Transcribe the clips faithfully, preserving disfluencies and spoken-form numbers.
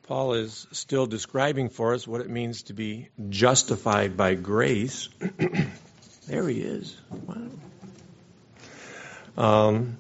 Paul is still describing for us what it means to be justified by grace. There he is. Wow. Um,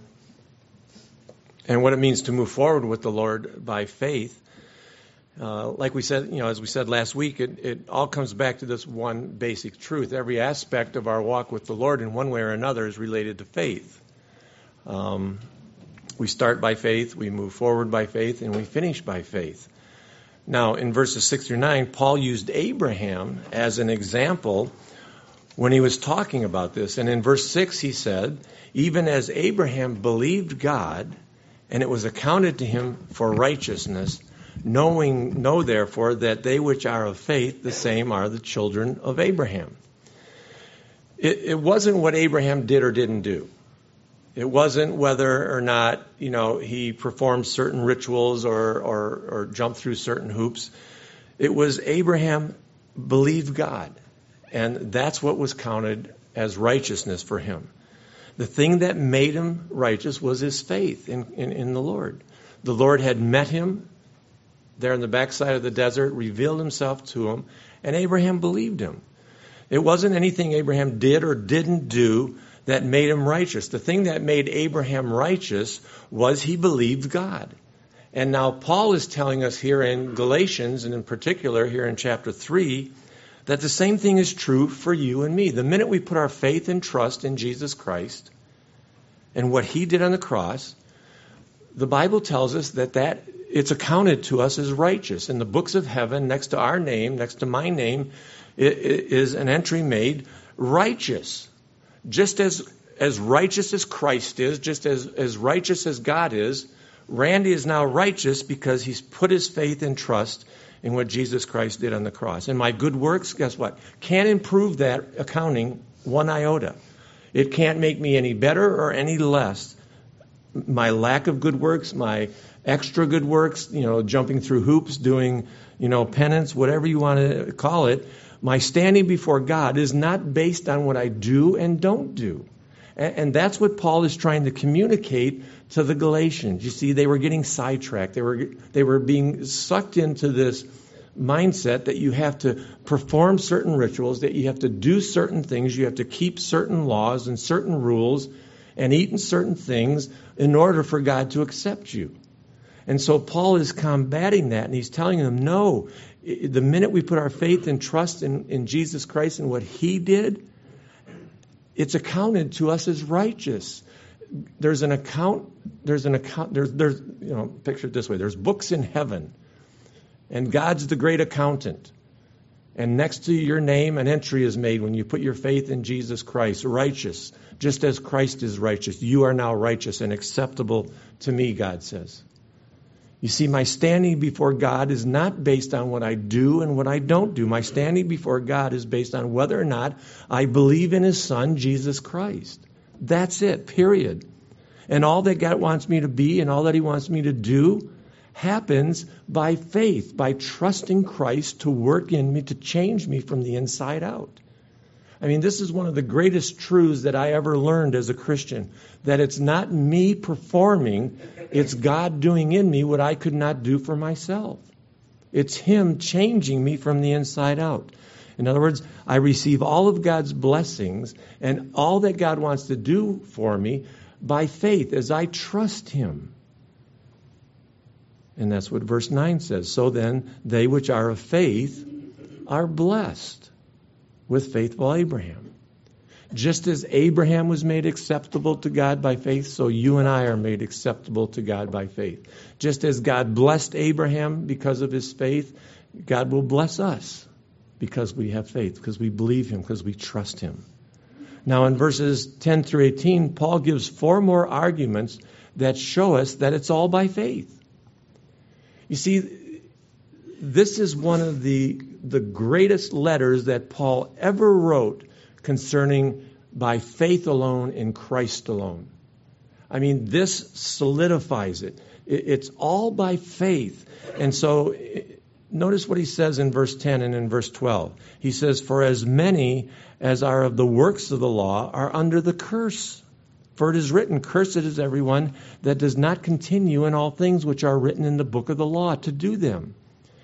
and what it means to move forward with the Lord by faith. Uh, like we said, you know, as we said last week, it, it all comes back to this one basic truth. Every aspect of our walk with the Lord in one way or another is related to faith. Um, we start by faith, we move forward by faith, and we finish by faith. Now, in verses six through nine, Paul used Abraham as an example when he was talking about this. And in verse six, he said, even as Abraham believed God, and it was accounted to him for righteousness, knowing, know therefore that they which are of faith, the same are the children of Abraham. It, it wasn't what Abraham did or didn't do. It wasn't whether or not, you know, he performed certain rituals or, or, or jumped through certain hoops. It was Abraham believed God, and that's what was counted as righteousness for him. The thing that made him righteous was his faith in, in, in the Lord. The Lord had met him there in the backside of the desert, revealed himself to him, and Abraham believed him. It wasn't anything Abraham did or didn't do that made him righteous. The thing that made Abraham righteous was he believed God. And now Paul is telling us here in Galatians, and in particular here in chapter three, that the same thing is true for you and me. The minute we put our faith and trust in Jesus Christ and what he did on the cross, the Bible tells us that, that it's accounted to us as righteous. In the books of heaven, next to our name, next to my name, it, it is an entry made righteous. Just as, as righteous as Christ is, just as, as righteous as God is, Randy is now righteous because he's put his faith and trust in what Jesus Christ did on the cross. And my good works, guess what? Can't improve that accounting one iota. It can't make me any better or any less. My lack of good works, my extra good works, you know, jumping through hoops, doing, you know, penance, whatever you want to call it, my standing before God is not based on what I do and don't do. And, and that's what Paul is trying to communicate to the Galatians. You see, they were getting sidetracked. They were they were being sucked into this mindset that you have to perform certain rituals, that you have to do certain things, you have to keep certain laws and certain rules and eat in certain things in order for God to accept you. And so Paul is combating that, and he's telling them, no, the minute we put our faith and trust in, in Jesus Christ and what he did, it's accounted to us as righteous. There's an account, there's an account, there's, there's, you know, picture it this way. There's books in heaven, and God's the great accountant. And next to your name, an entry is made when you put your faith in Jesus Christ, righteous, just as Christ is righteous. You are now righteous and acceptable to me, God says. You see, my standing before God is not based on what I do and what I don't do. My standing before God is based on whether or not I believe in his Son, Jesus Christ. That's it, period. And all that God wants me to be and all that he wants me to do happens by faith, by trusting Christ to work in me, to change me from the inside out. I mean, this is one of the greatest truths that I ever learned as a Christian, that it's not me performing, it's God doing in me what I could not do for myself. It's him changing me from the inside out. In other words, I receive all of God's blessings and all that God wants to do for me by faith as I trust him. And that's what verse nine says. So then, they which are of faith are blessed with faithful Abraham. Just as Abraham was made acceptable to God by faith, so you and I are made acceptable to God by faith. Just as God blessed Abraham because of his faith, God will bless us because we have faith, because we believe him, because we trust him. Now in verses ten through eighteen, Paul gives four more arguments that show us that it's all by faith. You see, this is one of the, the greatest letters that Paul ever wrote concerning by faith alone in Christ alone. I mean, this solidifies it. It's all by faith. And so notice what he says in verse ten and in verse twelve. He says, for as many as are of the works of the law are under the curse. For it is written, cursed is everyone that does not continue in all things which are written in the book of the law to do them.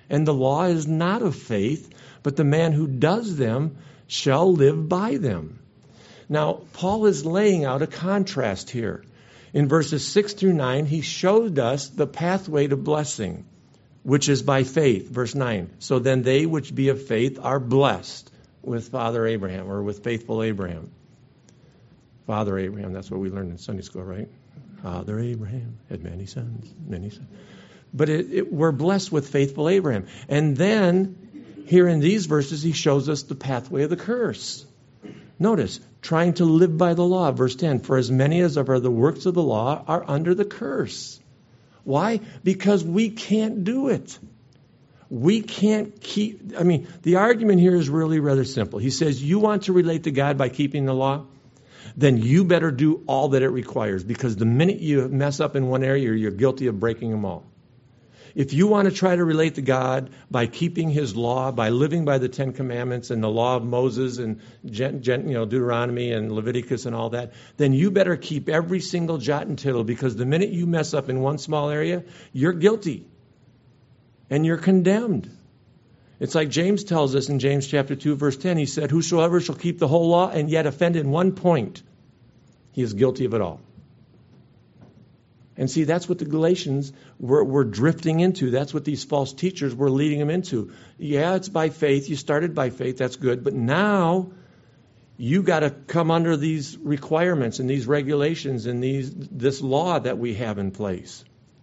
And the law is not of faith, but the man who does them shall live by them. Now, Paul is laying out a contrast here. In verses six through nine, he showed us the pathway to blessing, which is by faith. Verse nine, so then they which be of faith are blessed with Father Abraham, or with faithful Abraham. Father Abraham, that's what we learned in Sunday school, right? Father Abraham had many sons, many sons. But it, it, we're blessed with faithful Abraham. And then, here in these verses, he shows us the pathway of the curse. Notice, trying to live by the law. Verse ten, for as many as are the works of the law are under the curse. Why? Because we can't do it. We can't keep, I mean, the argument here is really rather simple. He says, you want to relate to God by keeping the law? Then you better do all that it requires, because the minute you mess up in one area, you're guilty of breaking them all. If you want to try to relate to God by keeping His law, by living by the Ten Commandments and the law of Moses and you know, Deuteronomy and Leviticus and all that, then you better keep every single jot and tittle, because the minute you mess up in one small area, you're guilty and you're condemned. It's like James tells us in James chapter two, verse ten. He said, whosoever shall keep the whole law and yet offend in one point, he is guilty of it all. And see, that's what the Galatians were, were drifting into. That's what these false teachers were leading them into. Yeah, it's by faith. You started by faith. That's good. But now you got to come under these requirements and these regulations and these this law that we have in place.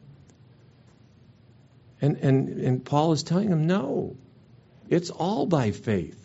And, and, and Paul is telling them, no. It's all by faith.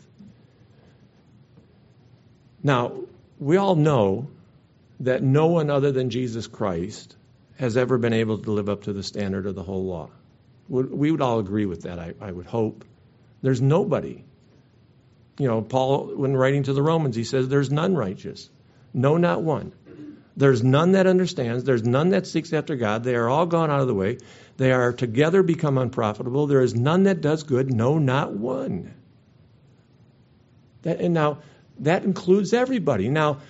Now, we all know that no one other than Jesus Christ has ever been able to live up to the standard of the whole law. We would all agree with that, I, I would hope. There's nobody. You know, Paul, when writing to the Romans, he says, there's none righteous. No, not one. There's none that understands. There's none that seeks after God. They are all gone out of the way. They are together become unprofitable. There is none that does good. No, not one. That, and now, that includes everybody. Now,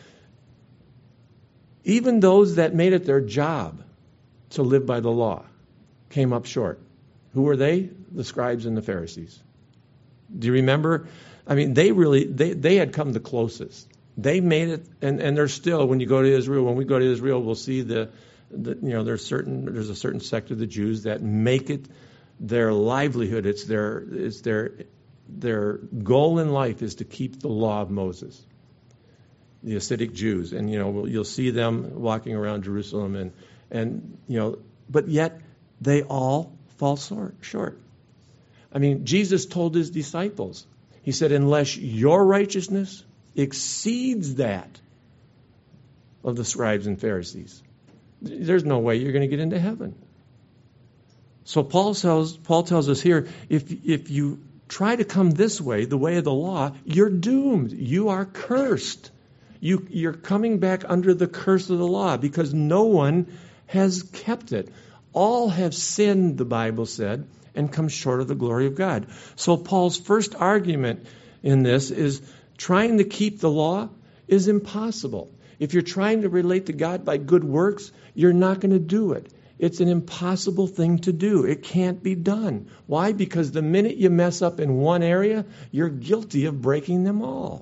even those that made it their job to live by the law came up short. Who were they? The scribes and the Pharisees. Do you remember? I mean, they really, they, they had come the closest. They made it, and, and they're still, when you go to Israel, when we go to Israel, we'll see the, the you know, there's certain, there's a certain sect of the Jews that make it their livelihood. It's their, it's their, their goal in life is to keep the law of Moses. The Hasidic Jews, and you know, you'll see them walking around Jerusalem, and and you know, but yet they all fall short. I mean, Jesus told his disciples, he said, unless your righteousness exceeds that of the scribes and Pharisees, there's no way you're going to get into heaven. So Paul tells Paul tells us here, if if you try to come this way, the way of the law, you're doomed. You are cursed. You, you're coming back under the curse of the law, because no one has kept it. All have sinned, the Bible said, and come short of the glory of God. So Paul's first argument in this is trying to keep the law is impossible. If you're trying to relate to God by good works, you're not going to do it. It's an impossible thing to do. It can't be done. Why? Because the minute you mess up in one area, you're guilty of breaking them all.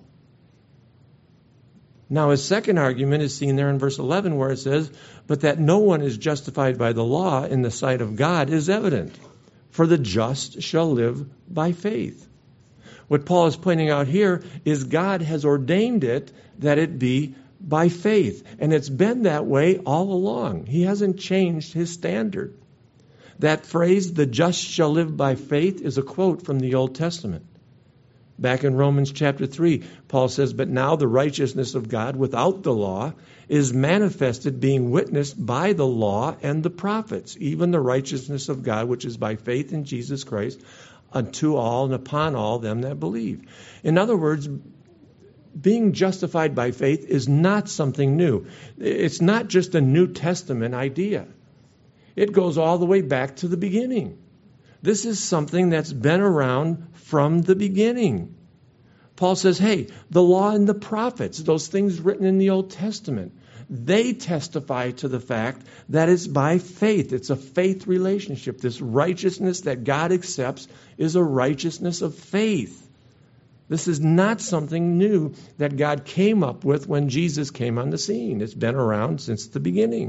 Now, his second argument is seen there in verse eleven, where it says, but that no one is justified by the law in the sight of God is evident, for the just shall live by faith. What Paul is pointing out here is God has ordained it that it be by faith. And it's been that way all along. He hasn't changed his standard. That phrase, the just shall live by faith, is a quote from the Old Testament. Back in Romans chapter three, Paul says, but now the righteousness of God without the law is manifested, being witnessed by the law and the prophets, even the righteousness of God, which is by faith in Jesus Christ, unto all and upon all them that believe. In other words, being justified by faith is not something new. It's not just a New Testament idea. It goes all the way back to the beginning. This is something that's been around from the beginning. Paul says, hey, the law and the prophets, those things written in the Old Testament, they testify to the fact that it's by faith. It's a faith relationship. This righteousness that God accepts is a righteousness of faith. This is not something new that God came up with when Jesus came on the scene. It's been around since the beginning.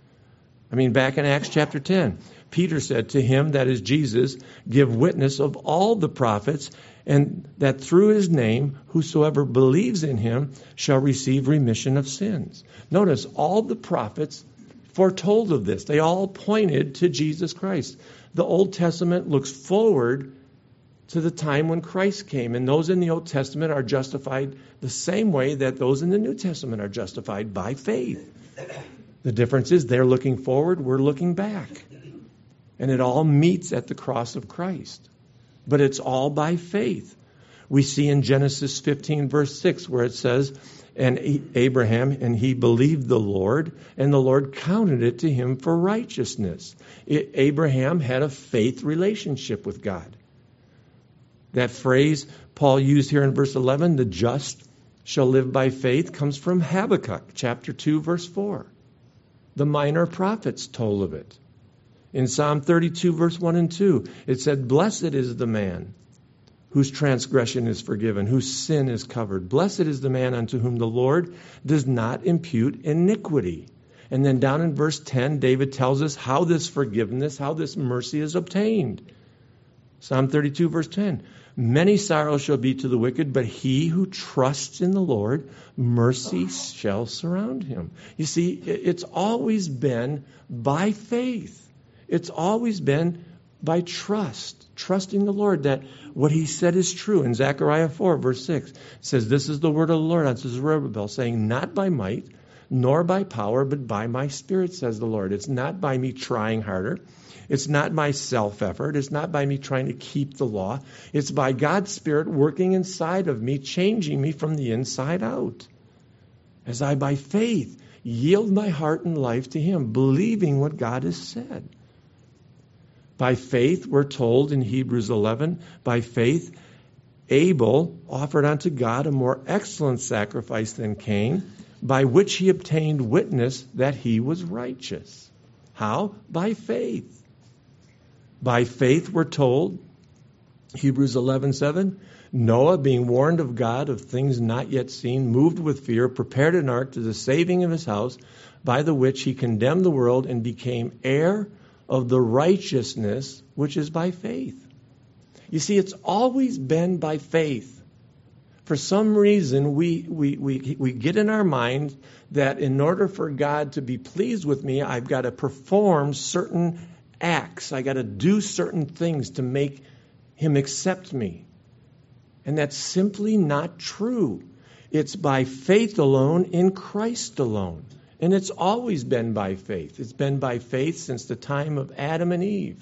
I mean, back in Acts chapter ten, Peter said to him, that is Jesus, give witness of all the prophets, and that through his name, whosoever believes in him shall receive remission of sins. Notice, all the prophets foretold of this. They all pointed to Jesus Christ. The Old Testament looks forward to the time when Christ came, and those in the Old Testament are justified the same way that those in the New Testament are justified, by faith. The difference is they're looking forward, we're looking back. And it all meets at the cross of Christ. But it's all by faith. We see in Genesis fifteen, verse six, where it says, and Abraham, and he believed the Lord, and the Lord counted it to him for righteousness. It, Abraham had a faith relationship with God. That phrase Paul used here in verse eleven, the just shall live by faith, comes from Habakkuk, chapter two, verse four. The minor prophets told of it. In Psalm thirty-two, verse one and two, it said, blessed is the man whose transgression is forgiven, whose sin is covered. Blessed is the man unto whom the Lord does not impute iniquity. And then down in verse ten, David tells us how this forgiveness, how this mercy is obtained. Psalm thirty-two, verse ten. Many sorrows shall be to the wicked, but he who trusts in the Lord, mercy shall surround him. You see, it's always been by faith. It's always been by trust, trusting the Lord that what he said is true. In Zechariah four, verse six, it says, this is the word of the Lord unto Zerubbabel, saying, not by might, nor by power, but by my Spirit, says the Lord. It's not by me trying harder. It's not my self-effort. It's not by me trying to keep the law. It's by God's Spirit working inside of me, changing me from the inside out. As I, by faith, yield my heart and life to him, believing what God has said. By faith, we're told in Hebrews eleven, by faith, Abel offered unto God a more excellent sacrifice than Cain, by which he obtained witness that he was righteous. How? By faith. By faith, we're told, Hebrews eleven seven, Noah, being warned of God of things not yet seen, moved with fear, prepared an ark to the saving of his house, by the which he condemned the world and became heir of the righteousness which is by faith. You see, it's always been by faith. For some reason, we, we, we, we get in our mind that in order for God to be pleased with me, I've got to perform certain acts. I got to do certain things to make him accept me. And that's simply not true. It's by faith alone, in Christ alone. And it's always been by faith. It's been by faith since the time of Adam and Eve.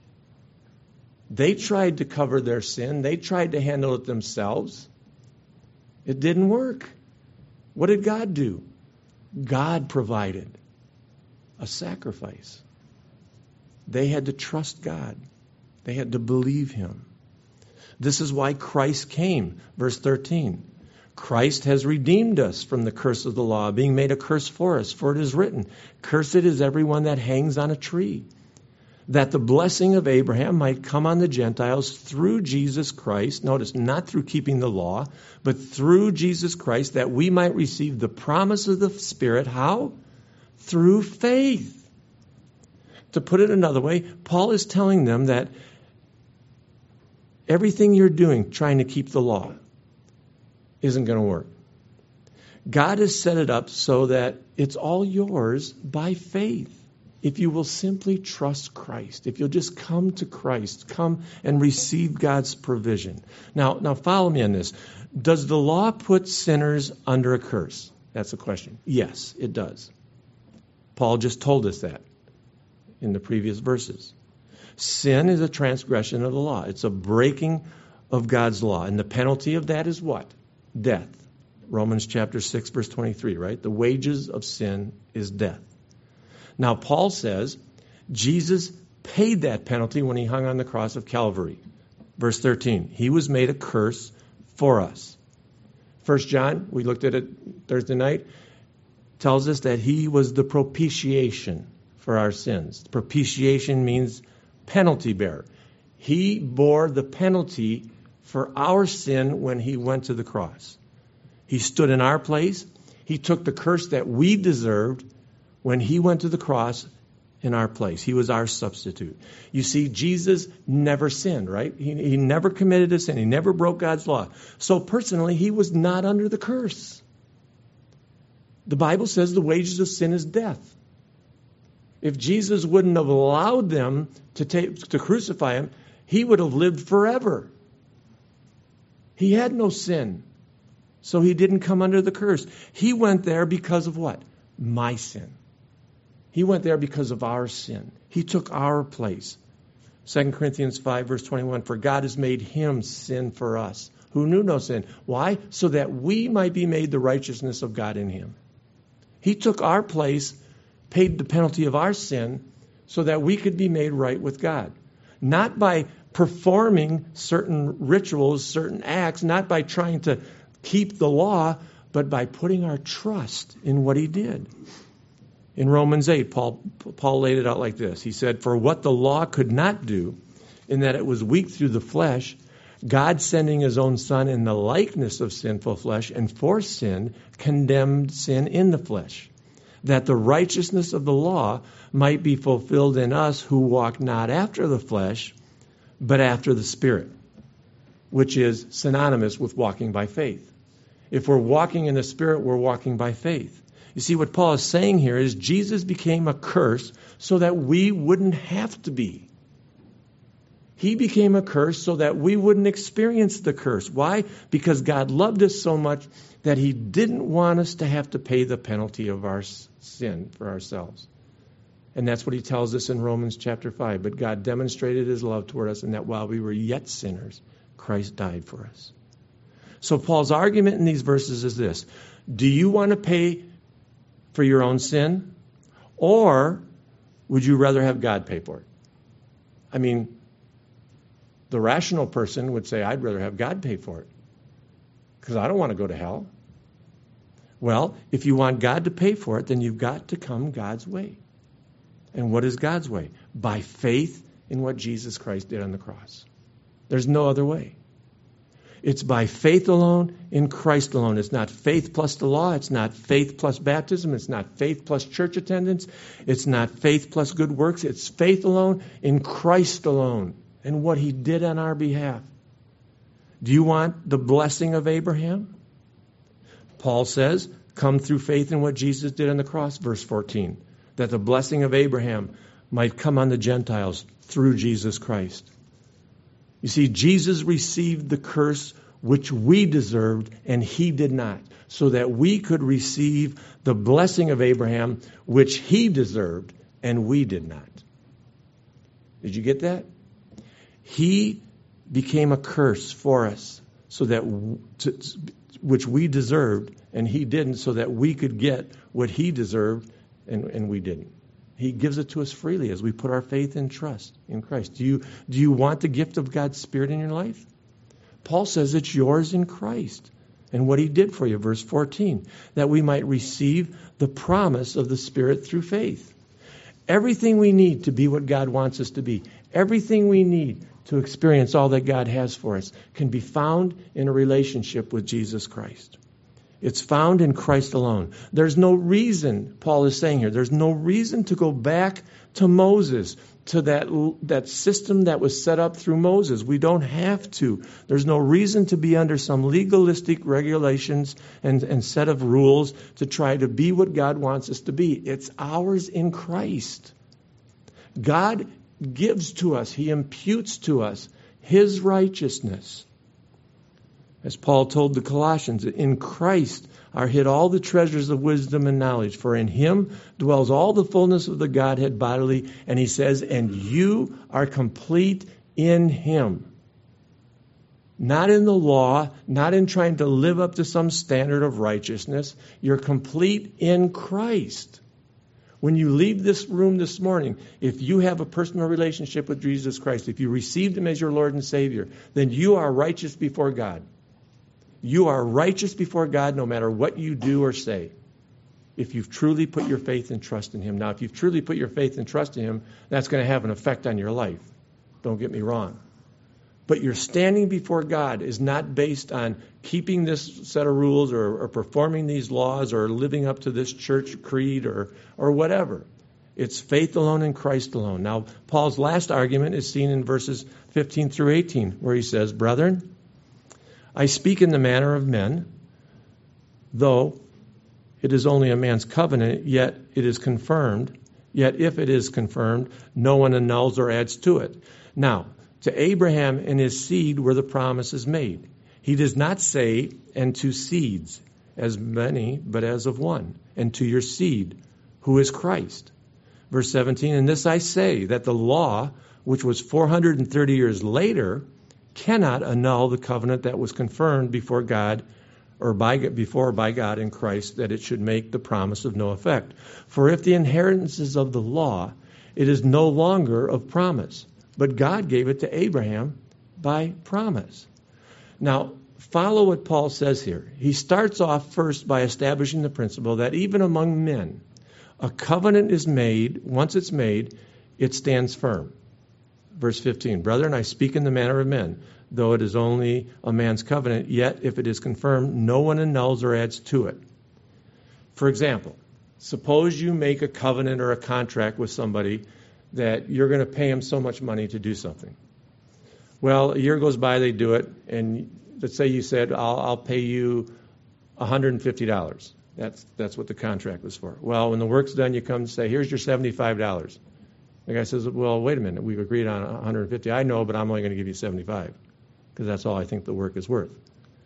They tried to cover their sin. They tried to handle it themselves. It didn't work. What did God do? God provided a sacrifice. They had to trust God. They had to believe him. This is why Christ came. Verse thirteen. Christ has redeemed us from the curse of the law, being made a curse for us. For it is written, cursed is everyone that hangs on a tree, that the blessing of Abraham might come on the Gentiles through Jesus Christ. Notice, not through keeping the law, but through Jesus Christ, that we might receive the promise of the Spirit. How? Through faith. To put it another way, Paul is telling them that everything you're doing, trying to keep the law, isn't going to work. God has set it up so that it's all yours by faith. If you will simply trust Christ, if you'll just come to Christ, come and receive God's provision. Now, now follow me on this. Does the law put sinners under a curse? That's the question. Yes, it does. Paul just told us that in the previous verses. Sin is a transgression of the law. It's a breaking of God's law. And the penalty of that is what? Death. Romans chapter six, verse twenty-three, right? The wages of sin is death. Now, Paul says Jesus paid that penalty when he hung on the cross of Calvary. Verse thirteen, he was made a curse for us. First John, we looked at it Thursday night. tells us that he was the propitiation for our sins. Propitiation means penalty bearer. He bore the penalty for our sin when he went to the cross. He stood in our place. He took the curse that we deserved when he went to the cross in our place. He was our substitute. You see, Jesus never sinned, right? He, he never committed a sin. He never broke God's law. So personally, he was not under the curse. The Bible says the wages of sin is death. If Jesus wouldn't have allowed them to take, to crucify him, he would have lived forever. He had no sin, so he didn't come under the curse. He went there because of what? My sin. He went there because of our sin. He took our place. Second Corinthians five, verse twenty-one, for God has made him sin for us, who knew no sin. Why? So that we might be made the righteousness of God in him. He took our place, paid the penalty of our sin, so that we could be made right with God. Not by performing certain rituals, certain acts, not by trying to keep the law, but by putting our trust in what he did. In Romans eight, Paul, Paul laid it out like this. He said, for what the law could not do, in that it was weak through the flesh, God sending his own Son in the likeness of sinful flesh, and for sin, condemned sin in the flesh, that the righteousness of the law might be fulfilled in us who walk not after the flesh, but after the Spirit, which is synonymous with walking by faith. If we're walking in the Spirit, we're walking by faith. You see, what Paul is saying here is Jesus became a curse so that we wouldn't have to be. He became a curse so that we wouldn't experience the curse. Why? Because God loved us so much that he didn't want us to have to pay the penalty of our sin for ourselves. And that's what he tells us in Romans chapter five. But God demonstrated his love toward us in that while we were yet sinners, Christ died for us. So Paul's argument in these verses is this. Do you want to pay for your own sin? Or would you rather have God pay for it? I mean, the rational person would say, I'd rather have God pay for it because I don't want to go to hell. Well, if you want God to pay for it, then you've got to come God's way. And what is God's way? By faith in what Jesus Christ did on the cross. There's no other way. It's by faith alone, in Christ alone. It's not faith plus the law. It's not faith plus baptism. It's not faith plus church attendance. It's not faith plus good works. It's faith alone, in Christ alone, and what he did on our behalf. Do you want the blessing of Abraham? Paul says, come through faith in what Jesus did on the cross, verse fourteen, that the blessing of Abraham might come on the Gentiles through Jesus Christ. You see, Jesus received the curse which we deserved, and he did not, so that we could receive the blessing of Abraham, which he deserved, and we did not. Did you get that? He became a curse for us, so that to, which we deserved, and he didn't, so that we could get what he deserved, and, and we didn't. He gives it to us freely as we put our faith and trust in Christ. Do you, do you want the gift of God's Spirit in your life? Paul says it's yours in Christ and what he did for you, verse fourteen, that we might receive the promise of the Spirit through faith. Everything we need to be what God wants us to be, everything we need to experience all that God has for us can be found in a relationship with Jesus Christ. It's found in Christ alone. There's no reason, Paul is saying here, there's no reason to go back to Moses, to that, that system that was set up through Moses. We don't have to. There's no reason to be under some legalistic regulations and, and set of rules to try to be what God wants us to be. It's ours in Christ. God gives to us, he imputes to us his righteousness. As Paul told the Colossians, in Christ are hid all the treasures of wisdom and knowledge, for in him dwells all the fullness of the Godhead bodily. And he says, and you are complete in him. Not in the law, not in trying to live up to some standard of righteousness. You're complete in Christ. When you leave this room this morning, if you have a personal relationship with Jesus Christ, if you received him as your Lord and Savior, then you are righteous before God. You are righteous before God no matter what you do or say. if you've truly put your faith and trust in him. Now, if you've truly put your faith and trust in him, that's going to have an effect on your life. Don't get me wrong. But your standing before God is not based on keeping this set of rules or, or performing these laws or living up to this church creed or, or whatever. It's faith alone in Christ alone. Now, Paul's last argument is seen in verses fifteen through eighteen, where he says, Brethren, I speak in the manner of men, though it is only a man's covenant, yet it is confirmed. Yet if it is confirmed, no one annuls or adds to it. Now, to Abraham and his seed were the promises made. He does not say, and to seeds, as many, but as of one, and to your seed, who is Christ. Verse seventeen, and this I say, that the law, which was four hundred thirty years later, cannot annul the covenant that was confirmed before God, or by before by God in Christ, that it should make the promise of no effect. For if the inheritance is of the law, it is no longer of promise, but God gave it to Abraham by promise. Now, follow what Paul says here. He starts off first by establishing the principle that even among men, a covenant is made. Once it's made, it stands firm. Verse fifteen, Brethren, I speak in the manner of men, though it is only a man's covenant, yet if it is confirmed, no one annuls or adds to it. For example, suppose you make a covenant or a contract with somebody that you're going to pay him so much money to do something. Well, a year goes by, they do it, and let's say you said, I'll, I'll pay you one hundred fifty dollars. That's that's what the contract was for. Well, when the work's done, you come and say, here's your seventy-five dollars. The guy says, well, wait a minute, we've agreed on one hundred fifty dollars. I know, but I'm only going to give you seventy-five dollars because that's all I think the work is worth.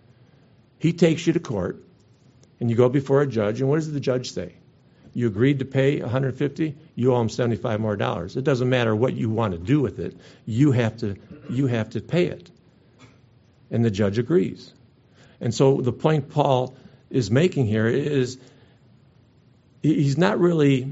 He takes you to court, and you go before a judge, and what does the judge say? You agreed to pay one hundred fifty dollars, you owe him seventy-five more dollars. It doesn't matter what you want to do with it. You have to you have to pay it. And the judge agrees. And so the point Paul is making here is he's not really,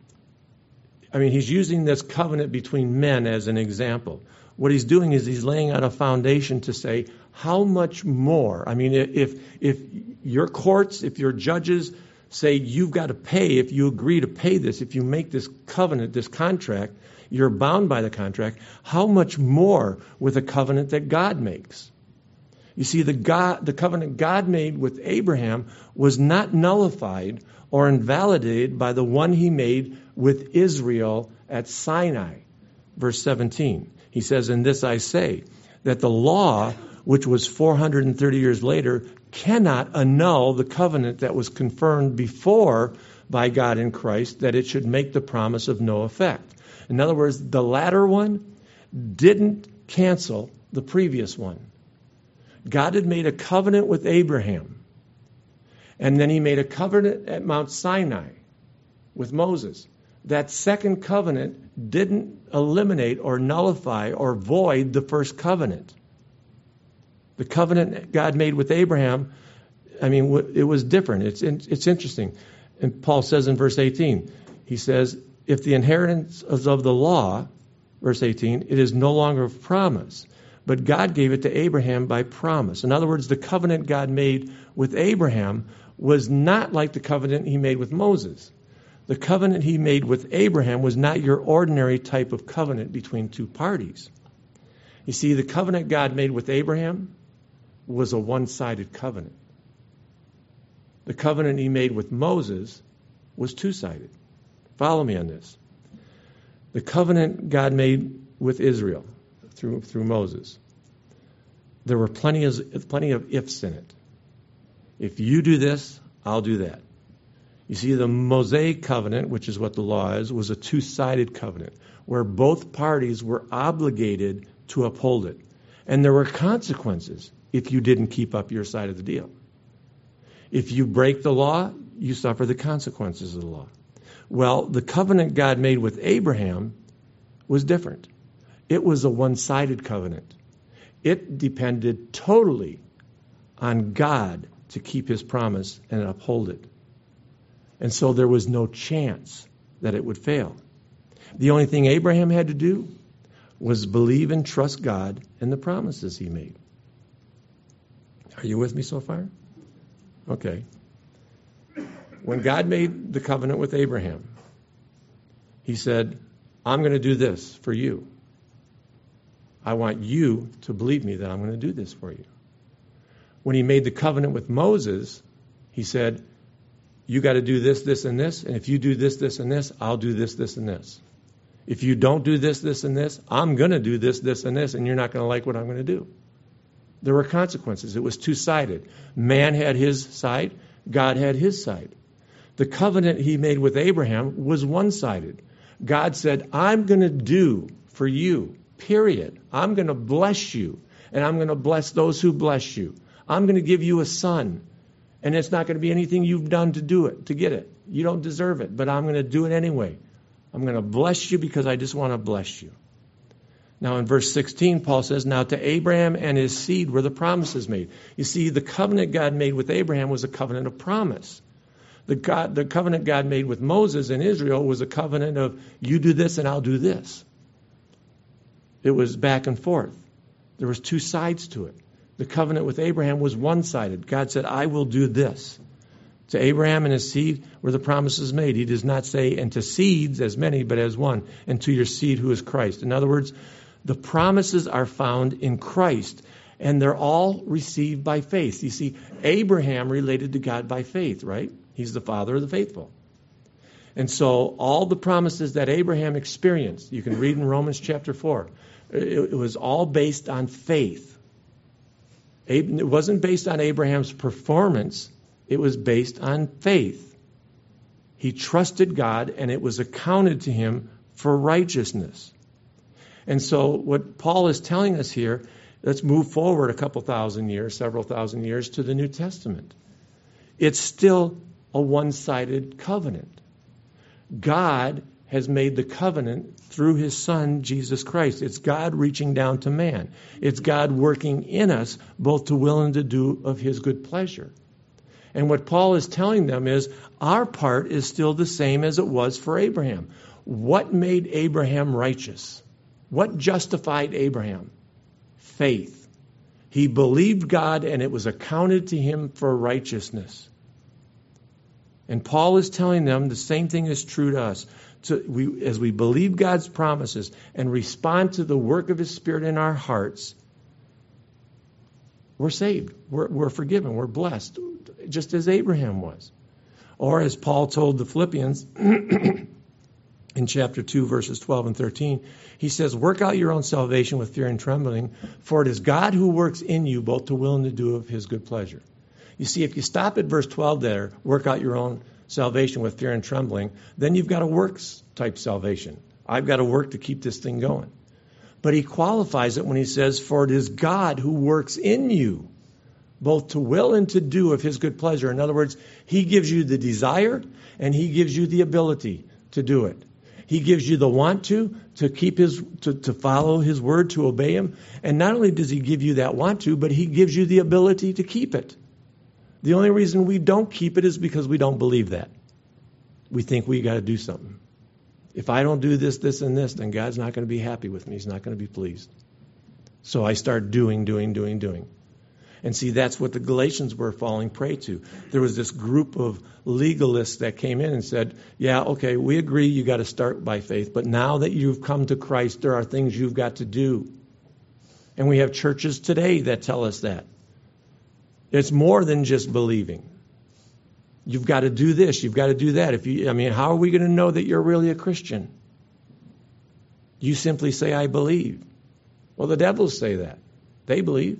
I mean, he's using this covenant between men as an example. What he's doing is he's laying out a foundation to say how much more. I mean, if if your courts, if your judges say you've got to pay, if you agree to pay this, if you make this covenant, this contract, you're bound by the contract, how much more with a covenant that God makes? You see, the God, the covenant God made with Abraham was not nullified or invalidated by the one he made with Israel at Sinai. Verse seventeen, he says, in this I say, that the law, which was four hundred thirty years later, cannot annul the covenant that was confirmed before by God in Christ, that it should make the promise of no effect. In other words, the latter one didn't cancel the previous one. God had made a covenant with Abraham, and then he made a covenant at Mount Sinai with Moses. That second covenant didn't eliminate or nullify or void the first covenant. The covenant God made with Abraham, I mean, it was different. It's it's interesting. And Paul says in verse eighteen, he says, if the inheritance is of the law, verse eighteen, it is no longer of promise, but God gave it to Abraham by promise. In other words, the covenant God made with Abraham was not like the covenant he made with Moses. The covenant he made with Abraham was not your ordinary type of covenant between two parties. You see, the covenant God made with Abraham was a one-sided covenant. The covenant he made with Moses was two-sided. Follow me on this. The covenant God made with Israel through through Moses, there were plenty of plenty of ifs in it. If you do this, I'll do that. You see, the Mosaic covenant, which is what the law is, was a two-sided covenant where both parties were obligated to uphold it. And there were consequences if you didn't keep up your side of the deal. If you break the law, you suffer the consequences of the law. Well, the covenant God made with Abraham was different. It was a one-sided covenant. It depended totally on God to keep his promise and uphold it. And so there was no chance that it would fail. The only thing Abraham had to do was believe and trust God and the promises he made. Are you with me so far? Okay. When God made the covenant with Abraham, he said, I'm going to do this for you. I want you to believe me that I'm going to do this for you. When he made the covenant with Moses, he said, you got to do this, this, and this, and if you do this, this, and this, I'll do this, this, and this. If you don't do this, this, and this, I'm going to do this, this, and this, and you're not going to like what I'm going to do. There were consequences. It was two-sided. Man had his side, God had his side. The covenant he made with Abraham was one-sided. God said, I'm going to do for you, period. I'm going to bless you, and I'm going to bless those who bless you. I'm going to give you a son, and it's not going to be anything you've done to do it, to get it. You don't deserve it, but I'm going to do it anyway. I'm going to bless you because I just want to bless you. Now in verse sixteen, Paul says, now to Abraham and his seed were the promises made. You see, the covenant God made with Abraham was a covenant of promise. The, God, the covenant God made with Moses and Israel was a covenant of, you do this and I'll do this. It was back and forth. There was two sides to it. The covenant with Abraham was one-sided. God said, I will do this. To Abraham and his seed were the promises made. He does not say, and to seeds as many, but as one, and to your seed who is Christ. In other words, the promises are found in Christ, and they're all received by faith. You see, Abraham related to God by faith, right? He's the father of the faithful. And so all the promises that Abraham experienced, you can read in Romans chapter four, it, it was all based on faith. It wasn't based on Abraham's performance. It was based on faith. He trusted God, and it was accounted to him for righteousness. And so what Paul is telling us here, let's move forward a couple thousand years, several thousand years to the New Testament. It's still a one-sided covenant. God has made the covenant through his Son, Jesus Christ. It's God reaching down to man. It's God working in us, both to will and to do of his good pleasure. And what Paul is telling them is, our part is still the same as it was for Abraham. What made Abraham righteous? What justified Abraham? Faith. He believed God, and it was accounted to him for righteousness. And Paul is telling them the same thing is true to us. To, we, as we believe God's promises and respond to the work of his Spirit in our hearts, we're saved. We're, we're forgiven. We're blessed, just as Abraham was. Or as Paul told the Philippians in chapter two, verses twelve and thirteen, he says, work out your own salvation with fear and trembling, for it is God who works in you both to will and to do of his good pleasure. You see, if you stop at verse twelve there, work out your own salvation with fear and trembling, then you've got a works-type salvation. I've got to work to keep this thing going. But he qualifies it when he says, for it is God who works in you, both to will and to do of his good pleasure. In other words, he gives you the desire, and he gives you the ability to do it. He gives you the want to, to keep his, to, to follow his word, to obey him. And not only does he give you that want to, but he gives you the ability to keep it. The only reason we don't keep it is because we don't believe that. We think we got to do something. If I don't do this, this, and this, then God's not going to be happy with me. He's not going to be pleased. So I start doing, doing, doing, doing. And see, that's what the Galatians were falling prey to. There was this group of legalists that came in and said, yeah, okay, we agree you got to start by faith, but now that you've come to Christ, there are things you've got to do. And we have churches today that tell us that. It's more than just believing. You've got to do this. You've got to do that. If you, I mean, how are we going to know that you're really a Christian? You simply say, I believe. Well, the devils say that. They believe.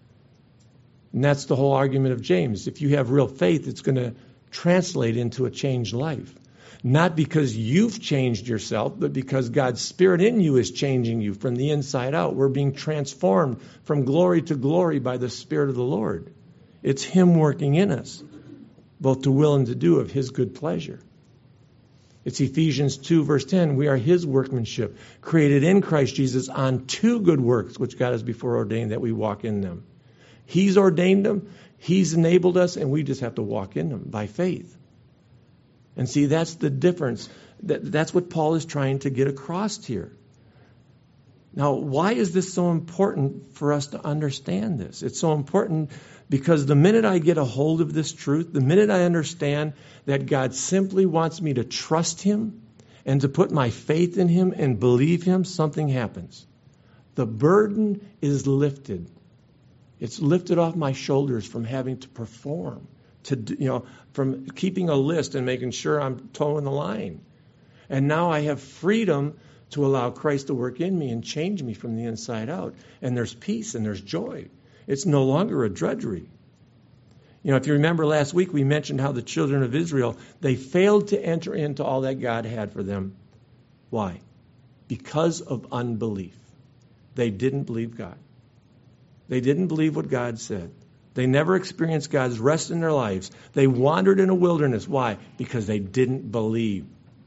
And that's the whole argument of James. If you have real faith, it's going to translate into a changed life. Not because you've changed yourself, but because God's Spirit in you is changing you from the inside out. We're being transformed from glory to glory by the Spirit of the Lord. It's him working in us, both to will and to do of his good pleasure. It's Ephesians two, verse ten. We are his workmanship, created in Christ Jesus unto good works, which God has before ordained that we walk in them. He's ordained them, he's enabled us, and we just have to walk in them by faith. And see, that's the difference. That, that's what Paul is trying to get across here. Now, why is this so important for us to understand this? It's so important because the minute I get a hold of this truth, the minute I understand that God simply wants me to trust Him and to put my faith in Him and believe Him, something happens. The burden is lifted. It's lifted off my shoulders from having to perform, to you know, from keeping a list and making sure I'm toeing the line. And now I have freedom to allow Christ to work in me and change me from the inside out. And there's peace and there's joy. It's no longer a drudgery. You know, if you remember last week, we mentioned how the children of Israel, they failed to enter into all that God had for them. Why? Because of unbelief. They didn't believe God. They didn't believe what God said. They never experienced God's rest in their lives. They wandered in a wilderness. Why? Because they didn't believe.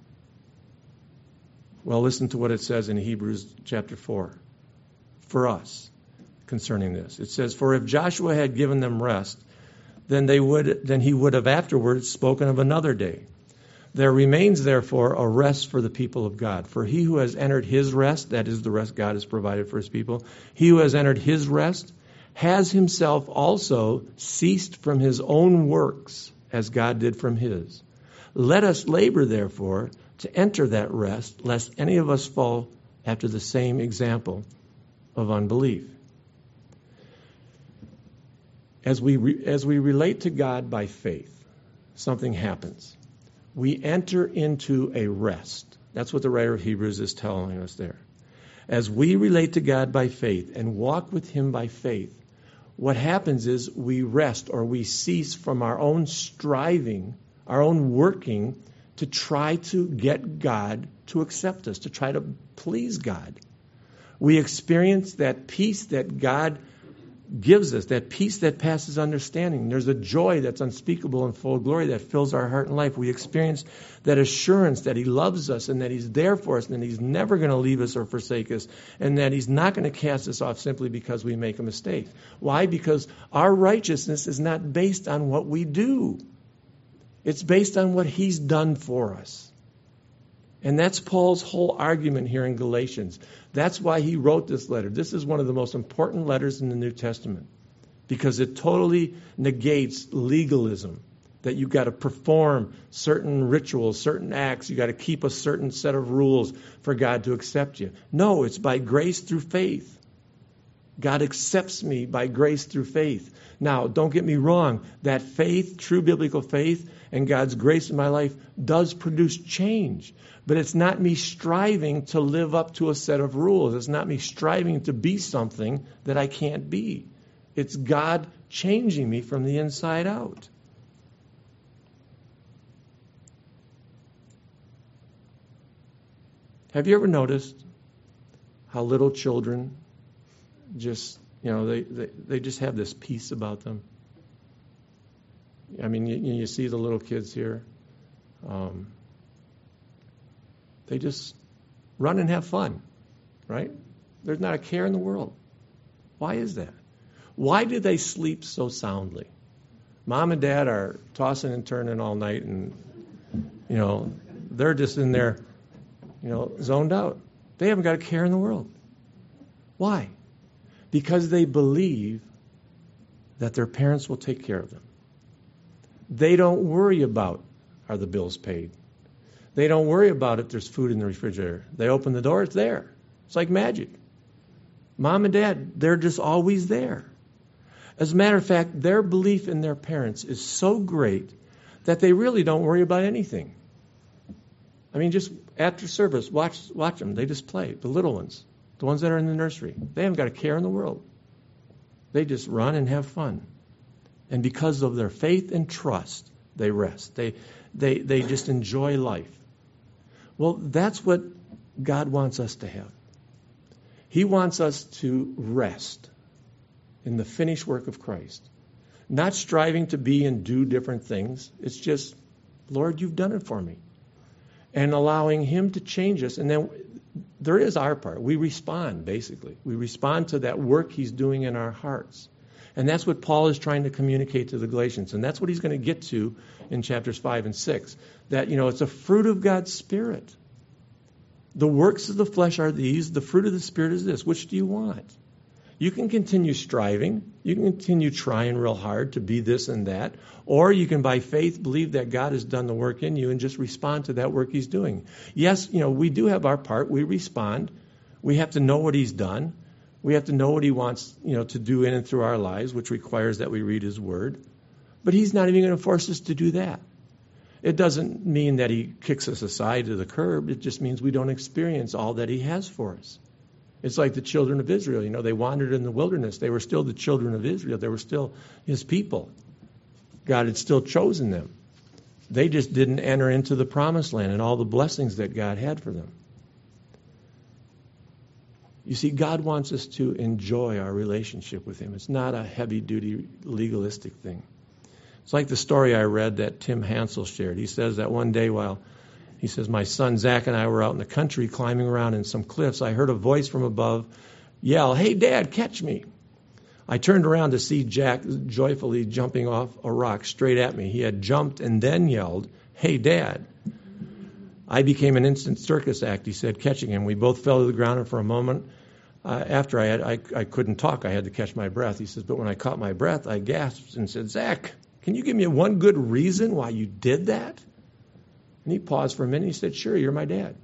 Well, listen to what it says in Hebrews chapter four for us concerning this. It says, "For if Joshua had given them rest, then they would then he would have afterwards spoken of another day. There remains therefore a rest for the people of God. For he who has entered his rest," that is the rest God has provided for his people, "he who has entered his rest has himself also ceased from his own works as God did from his. Let us labor therefore to enter that rest, lest any of us fall after the same example of unbelief." As we re, as we relate to God by faith, something happens. We enter into a rest. That's what the writer of Hebrews is telling us there. As we relate to God by faith and walk with Him by faith, what happens is we rest or we cease from our own striving, our own working, to try to get God to accept us, to try to please God. We experience that peace that God gives us, that peace that passes understanding. There's a joy that's unspeakable and full of glory that fills our heart and life. We experience that assurance that He loves us and that He's there for us and that He's never going to leave us or forsake us and that He's not going to cast us off simply because we make a mistake. Why? Because our righteousness is not based on what we do. It's based on what He's done for us. And that's Paul's whole argument here in Galatians. That's why he wrote this letter. This is one of the most important letters in the New Testament because it totally negates legalism, that you've got to perform certain rituals, certain acts. You've got to keep a certain set of rules for God to accept you. No, it's by grace through faith. God accepts me by grace through faith. Now, don't get me wrong. That faith, true biblical faith, and God's grace in my life does produce change. But it's not me striving to live up to a set of rules. It's not me striving to be something that I can't be. It's God changing me from the inside out. Have you ever noticed how little children just, you know, they, they, they just have this peace about them? I mean, you, you see the little kids here. Um, they just run and have fun, right? There's not a care in the world. Why is that? Why do they sleep so soundly? Mom and Dad are tossing and turning all night, and, you know, they're just in there, you know, zoned out. They haven't got a care in the world. Why? Because they believe that their parents will take care of them. They don't worry about, are the bills paid? They don't worry about if there's food in the refrigerator. They open the door, it's there. It's like magic. Mom and Dad, they're just always there. As a matter of fact, their belief in their parents is so great that they really don't worry about anything. I mean, just after service, watch watch them. They just play. The little ones, the ones that are in the nursery, they haven't got a care in the world. They just run and have fun. And because of their faith and trust, they rest. They, they, they just enjoy life. Well, that's what God wants us to have. He wants us to rest in the finished work of Christ. Not striving to be and do different things. It's just, Lord, you've done it for me. And allowing Him to change us. And then there is our part. We respond, basically. We respond to that work He's doing in our hearts. And that's what Paul is trying to communicate to the Galatians. And that's what he's going to get to in chapters five and six. That, you know, it's a fruit of God's Spirit. The works of the flesh are these, the fruit of the Spirit is this. Which do you want? You can continue striving. You can continue trying real hard to be this and that. Or you can, by faith, believe that God has done the work in you and just respond to that work he's doing. Yes, you know, we do have our part. We respond. We have to know what he's done. We have to know what he wants, you know, to do in and through our lives, which requires that we read his word. But he's not even going to force us to do that. It doesn't mean that he kicks us aside to the curb. It just means we don't experience all that he has for us. It's like the children of Israel. You know, they wandered in the wilderness. They were still the children of Israel. They were still his people. God had still chosen them. They just didn't enter into the promised land and all the blessings that God had for them. You see, God wants us to enjoy our relationship with him. It's not a heavy-duty legalistic thing. It's like the story I read that Tim Hansel shared. He says that one day while, he says, my son Zach and I were out in the country climbing around in some cliffs, I heard a voice from above yell, "Hey, Dad, catch me." I turned around to see Jack joyfully jumping off a rock straight at me. He had jumped and then yelled, "Hey, Dad." I became an instant circus act, he said, catching him. We both fell to the ground, and for a moment uh, after I had, I, I couldn't talk. I had to catch my breath. He says, but when I caught my breath, I gasped and said, "Zach, can you give me one good reason why you did that?" And he paused for a minute. He said, "Sure, you're my dad."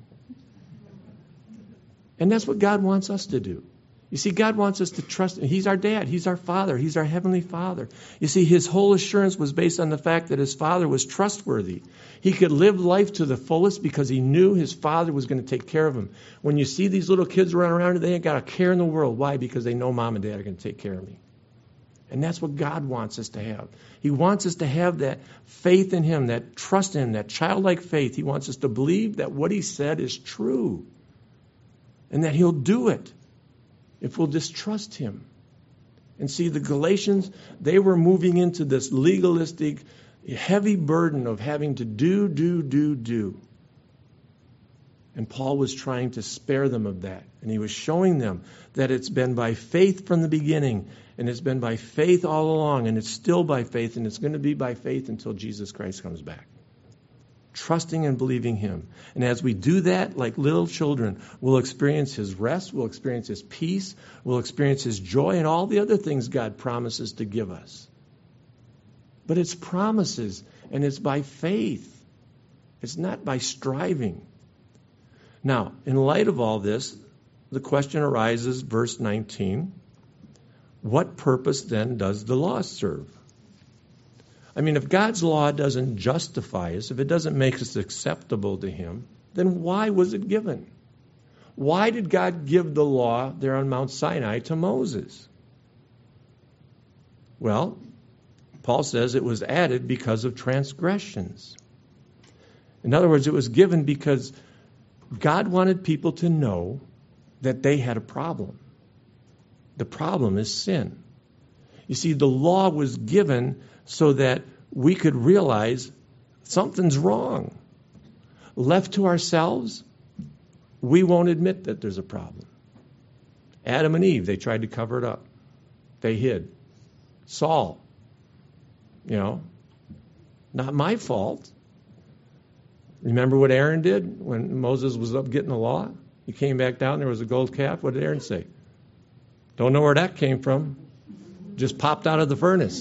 And that's what God wants us to do. You see, God wants us to trust him. He's our dad. He's our father. He's our heavenly father. You see, his whole assurance was based on the fact that his father was trustworthy. He could live life to the fullest because he knew his father was going to take care of him. When you see these little kids run around, they ain't got a care in the world. Why? Because they know mom and dad are going to take care of me. And that's what God wants us to have. He wants us to have that faith in him, that trust in him, that childlike faith. He wants us to believe that what he said is true and that he'll do it if we'll just trust him. And see, the Galatians, they were moving into this legalistic, heavy burden of having to do, do, do, do. And Paul was trying to spare them of that. And he was showing them that it's been by faith from the beginning, and it's been by faith all along, and it's still by faith, and it's going to be by faith until Jesus Christ comes back. Trusting and believing him. And as we do that, like little children, we'll experience his rest, we'll experience his peace, we'll experience his joy, and all the other things God promises to give us. But it's promises, and it's by faith. It's not by striving. Now, in light of all this, the question arises, verse nineteen, what purpose then does the law serve? I mean, if God's law doesn't justify us, if it doesn't make us acceptable to him, then why was it given? Why did God give the law there on Mount Sinai to Moses? Well, Paul says it was added because of transgressions. In other words, it was given because God wanted people to know that they had a problem. The problem is sin. You see, the law was given so that we could realize something's wrong. Left to ourselves, we won't admit that there's a problem. Adam and Eve, they tried to cover it up. They hid. Saul, you know, not my fault. Remember what Aaron did when Moses was up getting the law? He came back down, there was a gold calf. What did Aaron say? Don't know where that came from. Just popped out of the furnace.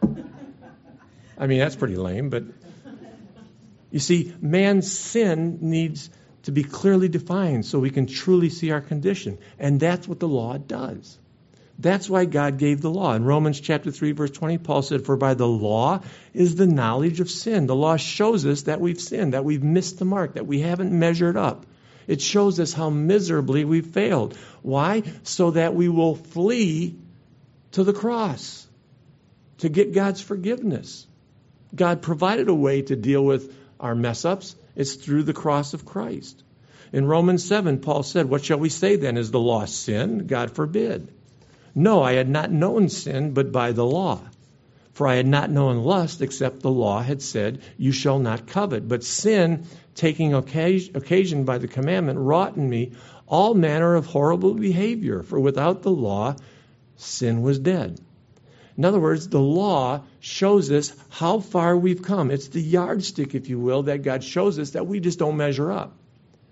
I mean, that's pretty lame, but you see, man's sin needs to be clearly defined so we can truly see our condition. And that's what the law does. That's why God gave the law. In Romans chapter three, verse twenty, Paul said, for by the law is the knowledge of sin. The law shows us that we've sinned, that we've missed the mark, that we haven't measured up. It shows us how miserably we've failed. Why? So that we will flee to the cross to get God's forgiveness. God provided a way to deal with our mess-ups. It's through the cross of Christ. In Romans seven, Paul said, what shall we say then? Is the law sin? God forbid. No, I had not known sin, but by the law. For I had not known lust, except the law had said, you shall not covet. But sin, taking occasion by the commandment, wrought in me all manner of horrible behavior. For without the law, sin was dead. In other words, the law shows us how far we've come. It's the yardstick, if you will, that God shows us that we just don't measure up.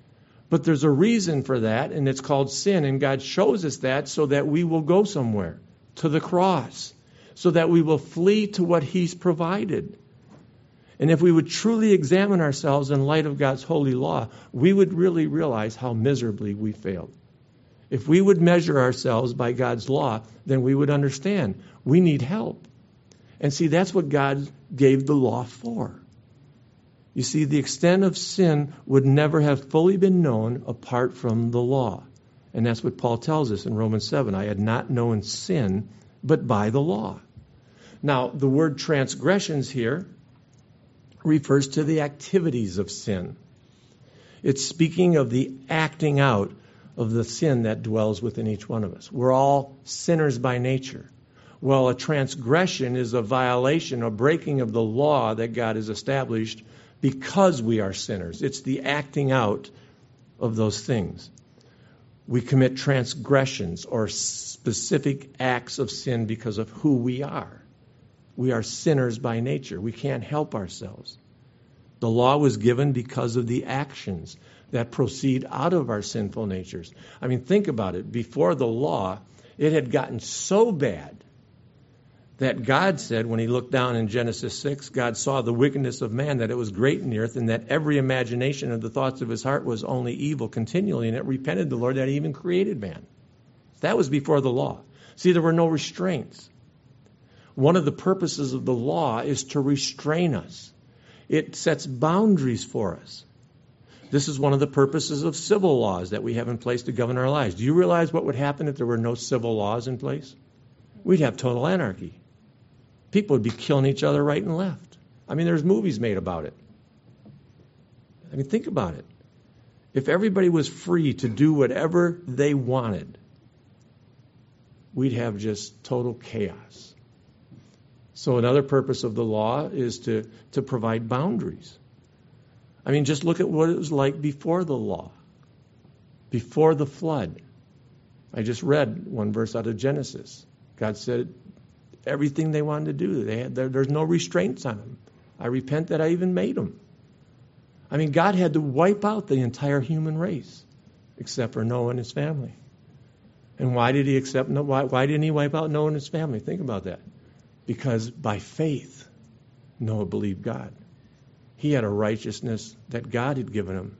But there's a reason for that, and it's called sin. And God shows us that so that we will go somewhere, to the cross, so that we will flee to what He's provided. And if we would truly examine ourselves in light of God's holy law, we would really realize how miserably we failed. If we would measure ourselves by God's law, then we would understand we need help. And see, that's what God gave the law for. You see, the extent of sin would never have fully been known apart from the law. And that's what Paul tells us in Romans seven. I had not known sin, but by the law. Now, the word transgressions here refers to the activities of sin. It's speaking of the acting out of the sin that dwells within each one of us. We're all sinners by nature. Well, a transgression is a violation, a breaking of the law that God has established because we are sinners. It's the acting out of those things. We commit transgressions or specific acts of sin because of who we are. We are sinners by nature. We can't help ourselves. The law was given because of the actions that proceed out of our sinful natures. I mean, think about it. Before the law, it had gotten so bad that God said, when He looked down in Genesis six, God saw the wickedness of man, that it was great in the earth, and that every imagination of the thoughts of his heart was only evil continually, and it repented the Lord that He even created man. That was before the law. See, there were no restraints. One of the purposes of the law is to restrain us. It sets boundaries for us. This is one of the purposes of civil laws that we have in place to govern our lives. Do you realize what would happen if there were no civil laws in place? We'd have total anarchy. People would be killing each other right and left. I mean, there's movies made about it. I mean, think about it. If everybody was free to do whatever they wanted, we'd have just total chaos. So another purpose of the law is to, to provide boundaries. I mean, just look at what it was like before the law, before the flood. I just read one verse out of Genesis. God said everything they wanted to do. They had, there, there's no restraints on them. I repent that I even made them. I mean, God had to wipe out the entire human race, except for Noah and his family. And why did He accept? Why, why didn't He wipe out Noah and his family? Think about that. Because by faith, Noah believed God. He had a righteousness that God had given him.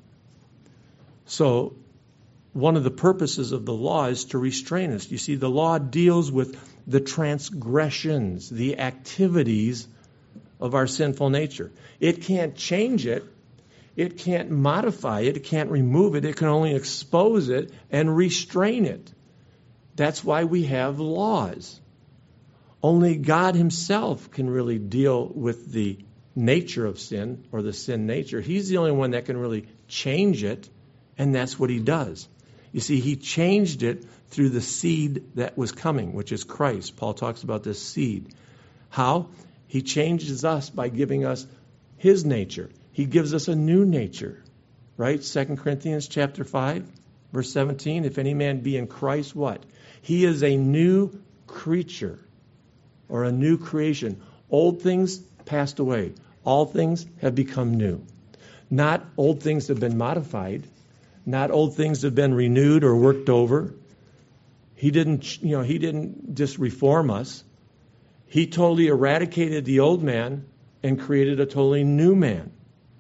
So, one of the purposes of the law is to restrain us. You see, the law deals with the transgressions, the activities of our sinful nature. It can't change it. It can't modify it. It can't remove it. It can only expose it and restrain it. That's why we have laws. Only God Himself can really deal with the nature of sin, or the sin nature. He's the only one that can really change it, and that's what He does. You see, He changed it through the seed that was coming, which is Christ. Paul talks about this seed. How? He changes us by giving us His nature. He gives us a new nature, right? Second Corinthians chapter five, verse seventeen, if any man be in Christ, what? He is a new creature, or a new creation. Old things passed away. All things have become new. Not old things have been modified. Not old things have been renewed or worked over. He didn't, you know, He didn't just reform us. He totally eradicated the old man and created a totally new man.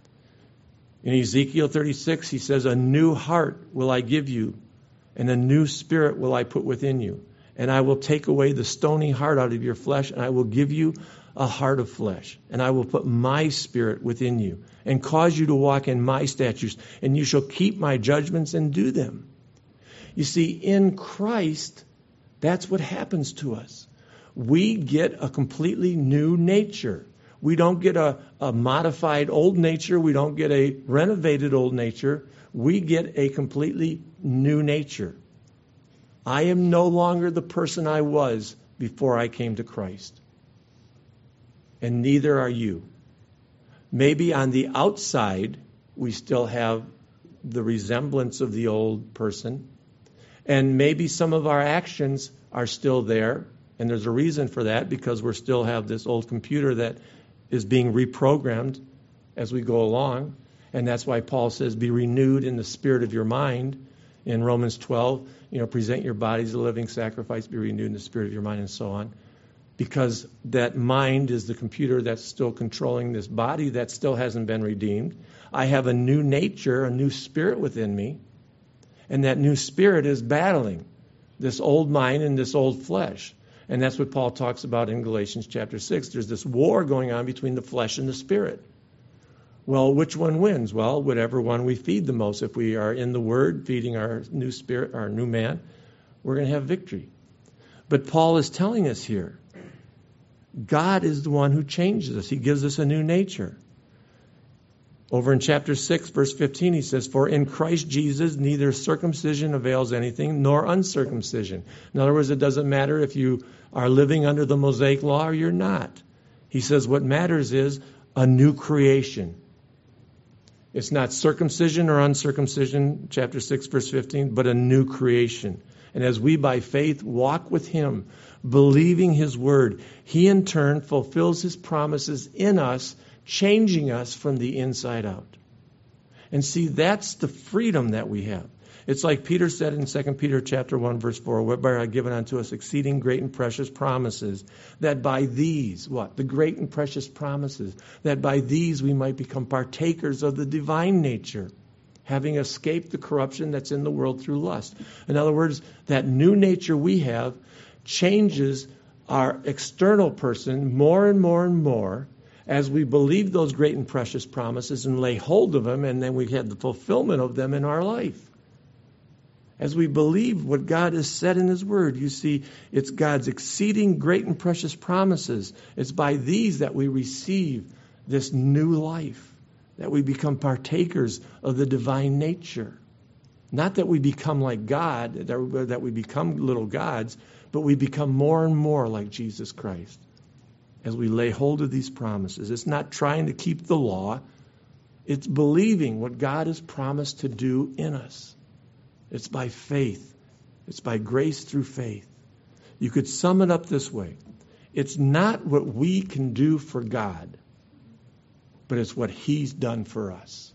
In Ezekiel thirty-six, He says, a new heart will I give you, and a new spirit will I put within you. And I will take away the stony heart out of your flesh, and I will give you a heart of flesh. And I will put my spirit within you, and cause you to walk in my statutes, and you shall keep my judgments and do them. You see, in Christ, that's what happens to us. We get a completely new nature. We don't get a, a modified old nature. We don't get a renovated old nature. We get a completely new nature. I am no longer the person I was before I came to Christ. And neither are you. Maybe on the outside, we still have the resemblance of the old person. And maybe some of our actions are still there. And there's a reason for that, because we still have this old computer that is being reprogrammed as we go along. And that's why Paul says, be renewed in the spirit of your mind. In Romans twelve, you know, present your bodies a living sacrifice, be renewed in the spirit of your mind, and so on. Because that mind is the computer that's still controlling this body that still hasn't been redeemed. I have a new nature, a new spirit within me. And that new spirit is battling this old mind and this old flesh. And that's what Paul talks about in Galatians chapter six. There's this war going on between the flesh and the spirit. Well, which one wins? Well, whatever one we feed the most. If we are in the Word, feeding our new spirit, our new man, we're going to have victory. But Paul is telling us here, God is the one who changes us. He gives us a new nature. Over in chapter six, verse fifteen, he says, for in Christ Jesus, neither circumcision avails anything, nor uncircumcision. In other words, it doesn't matter if you are living under the Mosaic law or you're not. He says what matters is a new creation. It's not circumcision or uncircumcision, chapter six, verse fifteen, but a new creation. And as we by faith walk with him, believing his word, he in turn fulfills his promises in us, changing us from the inside out. And see, that's the freedom that we have. It's like Peter said in Second Peter chapter one, verse four, whereby are given unto us exceeding great and precious promises, that by these, what? The great and precious promises, that by these we might become partakers of the divine nature, having escaped the corruption that's in the world through lust. In other words, that new nature we have changes our external person more and more and more as we believe those great and precious promises and lay hold of them, and then we have the fulfillment of them in our life. As we believe what God has said in his word, you see, it's God's exceeding great and precious promises. It's by these that we receive this new life, that we become partakers of the divine nature. Not that we become like God, that we become little gods, but we become more and more like Jesus Christ as we lay hold of these promises. It's not trying to keep the law. It's believing what God has promised to do in us. It's by faith. It's by grace through faith. You could sum it up this way. It's not what we can do for God, but it's what he's done for us.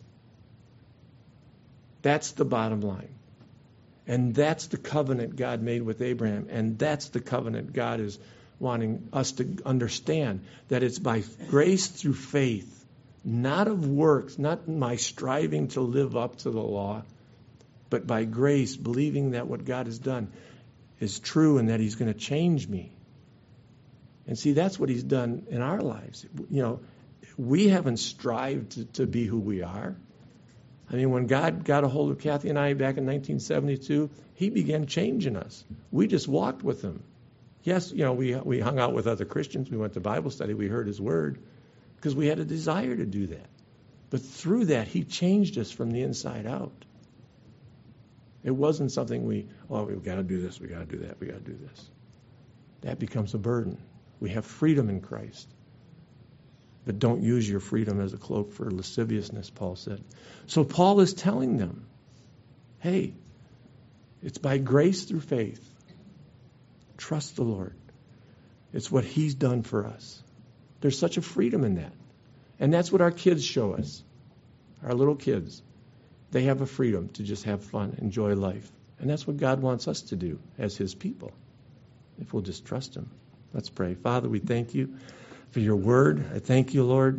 That's the bottom line. And that's the covenant God made with Abraham. And that's the covenant God is wanting us to understand, that it's by grace through faith, not of works, not my striving to live up to the law, but by grace, believing that what God has done is true and that he's going to change me. And see, that's what he's done in our lives. You know, we haven't strived to, to be who we are. I mean, when God got a hold of Kathy and I back in nineteen seventy-two, he began changing us. We just walked with him. Yes, you know, we we hung out with other Christians. We went to Bible study. We heard his word because we had a desire to do that. But through that, he changed us from the inside out. It wasn't something we, oh, we've got to do this, we've got to do that, we've got to do this. That becomes a burden. We have freedom in Christ. But don't use your freedom as a cloak for lasciviousness, Paul said. So Paul is telling them, hey, it's by grace through faith. Trust the Lord. It's what he's done for us. There's such a freedom in that. And that's what our kids show us. Our little kids. They have a freedom to just have fun, enjoy life. And that's what God wants us to do as his people, if we'll just trust him. Let's pray. Father, we thank you for your word. I thank you, Lord,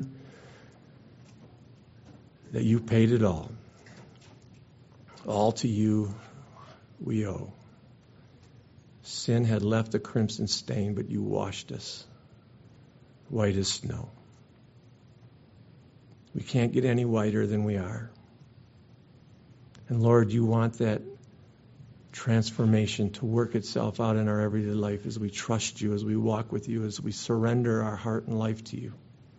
that you paid it all. All to you we owe. Sin had left a crimson stain, but you washed us white as snow. We can't get any whiter than we are. And Lord, you want that transformation to work itself out in our everyday life as we trust you, as we walk with you, as we surrender our heart and life to you.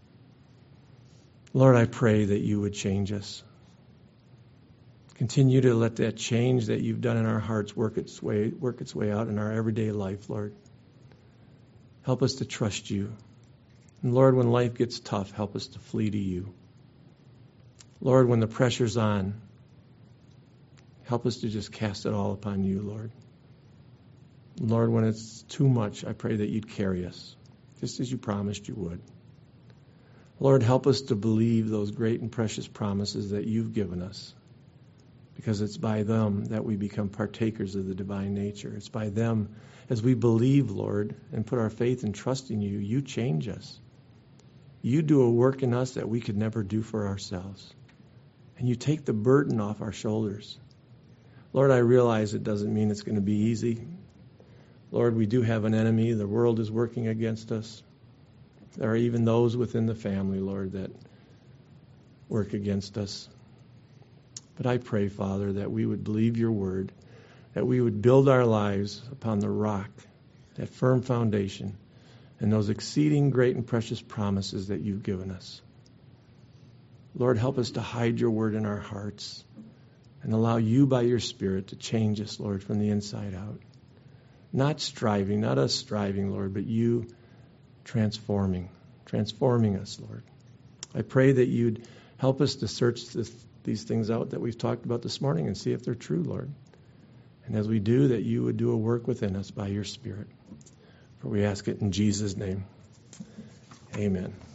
Lord, I pray that you would change us. Continue to let that change that you've done in our hearts work its way, work its way out in our everyday life, Lord. Help us to trust you. And Lord, when life gets tough, help us to flee to you. Lord, when the pressure's on, help us to just cast it all upon you, Lord. Lord, when it's too much, I pray that you'd carry us, just as you promised you would. Lord, help us to believe those great and precious promises that you've given us, because it's by them that we become partakers of the divine nature. It's by them, as we believe, Lord, and put our faith and trust in you, you change us. You do a work in us that we could never do for ourselves. And you take the burden off our shoulders. Lord, I realize it doesn't mean it's going to be easy. Lord, we do have an enemy. The world is working against us. There are even those within the family, Lord, that work against us. But I pray, Father, that we would believe your word, that we would build our lives upon the rock, that firm foundation, and those exceeding great and precious promises that you've given us. Lord, help us to hide your word in our hearts and allow you by your Spirit to change us, Lord, from the inside out. Not striving, not us striving, Lord, but you transforming, transforming us, Lord. I pray that you'd help us to search this, these things out that we've talked about this morning and see if they're true, Lord. And as we do, that you would do a work within us by your Spirit. For we ask it in Jesus' name. Amen.